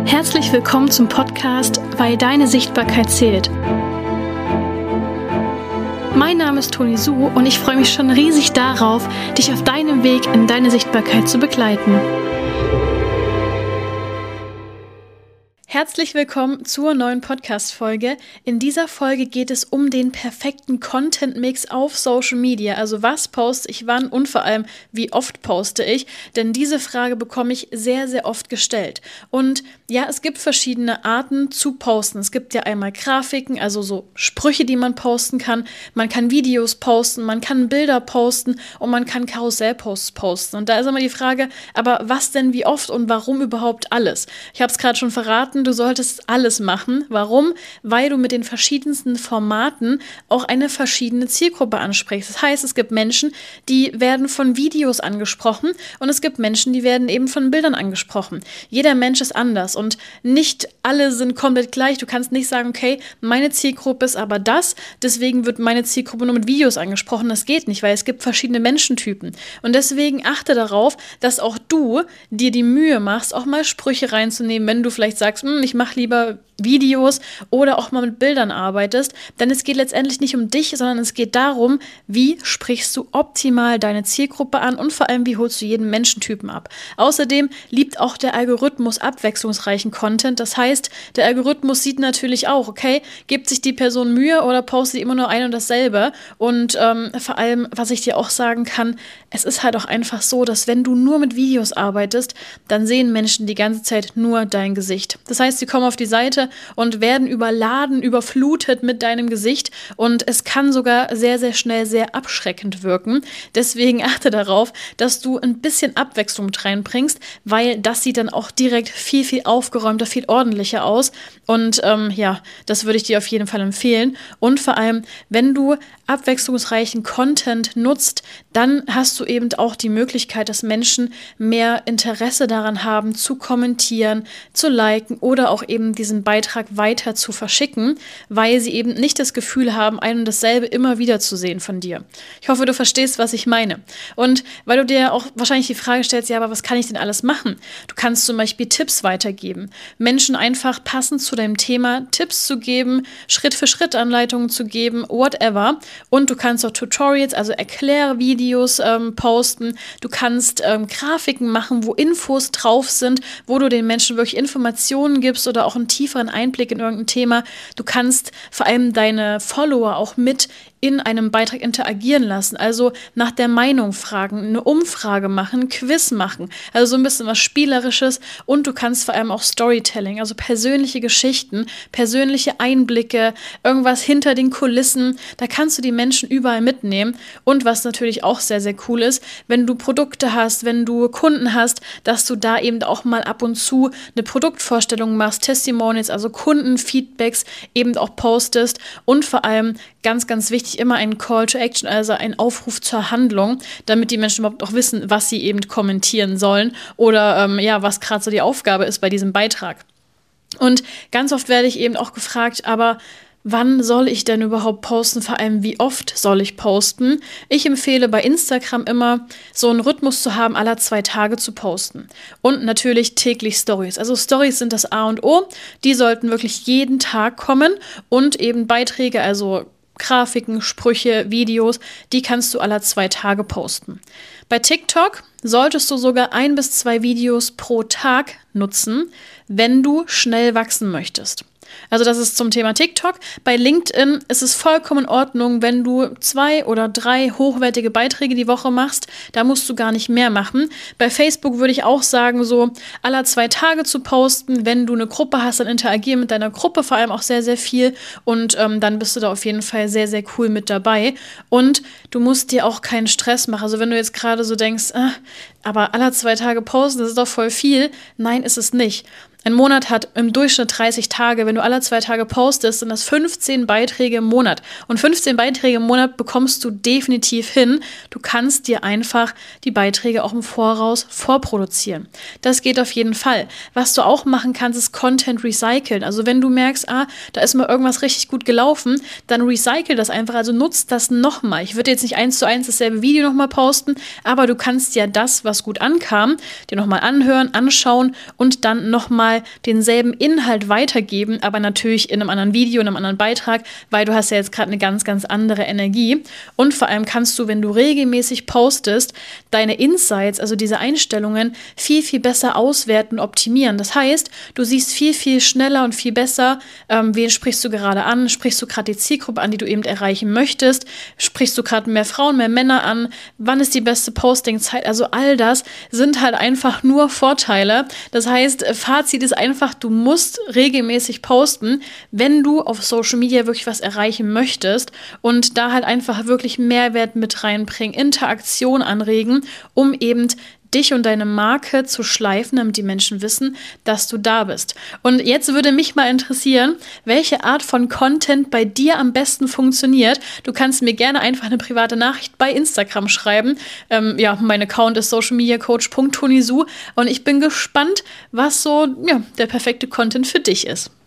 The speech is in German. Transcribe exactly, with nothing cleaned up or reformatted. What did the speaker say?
Herzlich willkommen zum Podcast Weil deine Sichtbarkeit zählt. Mein Name ist Toni Su und ich freue mich schon riesig darauf, dich auf deinem Weg in deine Sichtbarkeit zu begleiten. Herzlich willkommen zur neuen Podcast-Folge. In dieser Folge geht es um den perfekten Content-Mix auf Social Media. Also was poste ich wann und vor allem, wie oft poste ich? Denn diese Frage bekomme ich sehr, sehr oft gestellt. Und ja, es gibt verschiedene Arten zu posten. Es gibt ja einmal Grafiken, also so Sprüche, die man posten kann. Man kann Videos posten, man kann Bilder posten und man kann Karussellposts posten. Und da ist immer die Frage, aber was denn, wie oft und warum überhaupt alles? Ich habe es gerade schon verraten, du solltest alles machen. Warum? Weil du mit den verschiedensten Formaten auch eine verschiedene Zielgruppe ansprichst. Das heißt, es gibt Menschen, die werden von Videos angesprochen und es gibt Menschen, die werden eben von Bildern angesprochen. Jeder Mensch ist anders und nicht alle sind komplett gleich. Du kannst nicht sagen, okay, meine Zielgruppe ist aber das, deswegen wird meine Zielgruppe nur mit Videos angesprochen. Das geht nicht, weil es gibt verschiedene Menschentypen. Und deswegen achte darauf, dass auch du dir die Mühe machst, auch mal Sprüche reinzunehmen, wenn du vielleicht sagst, ich mache lieber Videos oder auch mal mit Bildern arbeitest, denn es geht letztendlich nicht um dich, sondern es geht darum, wie sprichst du optimal deine Zielgruppe an und vor allem, wie holst du jeden Menschentypen ab. Außerdem liebt auch der Algorithmus abwechslungsreichen Content, das heißt, der Algorithmus sieht natürlich auch, okay, gibt sich die Person Mühe oder postet immer nur ein und dasselbe und ähm, vor allem, was ich dir auch sagen kann, es ist halt auch einfach so, dass wenn du nur mit Videos arbeitest, dann sehen Menschen die ganze Zeit nur dein Gesicht. Das heißt, sie kommen auf die Seite und werden überladen, überflutet mit deinem Gesicht und es kann sogar sehr, sehr schnell sehr abschreckend wirken. Deswegen achte darauf, dass du ein bisschen Abwechslung mit reinbringst, weil das sieht dann auch direkt viel, viel aufgeräumter, viel ordentlicher aus und ähm, ja, das würde ich dir auf jeden Fall empfehlen und vor allem, wenn du abwechslungsreichen Content nutzt, dann hast du eben auch die Möglichkeit, dass Menschen mehr Interesse daran haben, zu kommentieren, zu liken oder auch eben diesen Beitrag weiter zu verschicken, weil sie eben nicht das Gefühl haben, ein und dasselbe immer wieder zu sehen von dir. Ich hoffe, du verstehst, was ich meine. Und weil du dir auch wahrscheinlich die Frage stellst, ja, aber was kann ich denn alles machen? Du kannst zum Beispiel Tipps weitergeben, Menschen einfach passend zu deinem Thema Tipps zu geben, Schritt-für-Schritt-Anleitungen zu geben, whatever. Und du kannst auch Tutorials, also Erklärvideos ähm, posten. Du kannst ähm, Grafiken machen, wo Infos drauf sind, wo du den Menschen wirklich Informationen gibst oder auch einen tieferen Einblick in irgendein Thema. Du kannst vor allem deine Follower auch mit in einem Beitrag interagieren lassen, also nach der Meinung fragen, eine Umfrage machen, ein Quiz machen, also so ein bisschen was Spielerisches und du kannst vor allem auch Storytelling, also persönliche Geschichten, persönliche Einblicke, irgendwas hinter den Kulissen, da kannst du die Menschen überall mitnehmen und was natürlich auch sehr, sehr cool ist, wenn du Produkte hast, wenn du Kunden hast, dass du da eben auch mal ab und zu eine Produktvorstellung machst, Testimonials, also Kundenfeedbacks eben auch postest und vor allem ganz, ganz wichtig, immer einen Call to Action, also einen Aufruf zur Handlung, damit die Menschen überhaupt auch wissen, was sie eben kommentieren sollen oder ähm, ja, was gerade so die Aufgabe ist bei diesem Beitrag. Und ganz oft werde ich eben auch gefragt, aber wann soll ich denn überhaupt posten? Vor allem, wie oft soll ich posten? Ich empfehle bei Instagram immer, so einen Rhythmus zu haben, alle zwei Tage zu posten. Und natürlich täglich Stories. Also Stories sind das A und O. Die sollten wirklich jeden Tag kommen und eben Beiträge, also Grafiken, Sprüche, Videos, die kannst du alle zwei Tage posten. Bei TikTok solltest du sogar ein bis zwei Videos pro Tag nutzen, wenn du schnell wachsen möchtest. Also das ist zum Thema TikTok. Bei LinkedIn ist es vollkommen in Ordnung, wenn du zwei oder drei hochwertige Beiträge die Woche machst. Da musst du gar nicht mehr machen. Bei Facebook würde ich auch sagen, so alle zwei Tage zu posten. Wenn du eine Gruppe hast, dann interagier mit deiner Gruppe vor allem auch sehr, sehr viel. Und ähm, dann bist du da auf jeden Fall sehr, sehr cool mit dabei. Und du musst dir auch keinen Stress machen. Also wenn du jetzt gerade so denkst, ah, aber alle zwei Tage posten, das ist doch voll viel. Nein, ist es nicht. Ein Monat hat im Durchschnitt dreißig Tage. Wenn du alle zwei Tage postest, sind das fünfzehn Beiträge im Monat. Und fünfzehn Beiträge im Monat bekommst du definitiv hin. Du kannst dir einfach die Beiträge auch im Voraus vorproduzieren. Das geht auf jeden Fall. Was du auch machen kannst, ist Content recyceln. Also wenn du merkst, ah, da ist mal irgendwas richtig gut gelaufen, dann recycle das einfach. Also nutzt das nochmal. Ich würde jetzt nicht eins zu eins dasselbe Video nochmal posten, aber du kannst ja das, was gut ankam, dir nochmal anhören, anschauen und dann nochmal nochmal denselben Inhalt weitergeben, aber natürlich in einem anderen Video, in einem anderen Beitrag, weil du hast ja jetzt gerade eine ganz, ganz andere Energie. Und vor allem kannst du, wenn du regelmäßig postest, deine Insights, also diese Einstellungen, viel, viel besser auswerten, optimieren. Das heißt, du siehst viel, viel schneller und viel besser, ähm, wen sprichst du gerade an, sprichst du gerade die Zielgruppe an, die du eben erreichen möchtest, sprichst du gerade mehr Frauen, mehr Männer an, wann ist die beste Postingzeit, also all das sind halt einfach nur Vorteile. Das heißt, Fazit ist einfach, du musst regelmäßig posten, wenn du auf Social Media wirklich was erreichen möchtest und da halt einfach wirklich Mehrwert mit reinbringen, Interaktion anregen, um eben dich und deine Marke zu schleifen, damit die Menschen wissen, dass du da bist. Und jetzt würde mich mal interessieren, welche Art von Content bei dir am besten funktioniert. Du kannst mir gerne einfach eine private Nachricht bei Instagram schreiben. Ähm, ja, mein Account ist socialmediacoach punkt tonisu und ich bin gespannt, was so ja, der perfekte Content für dich ist.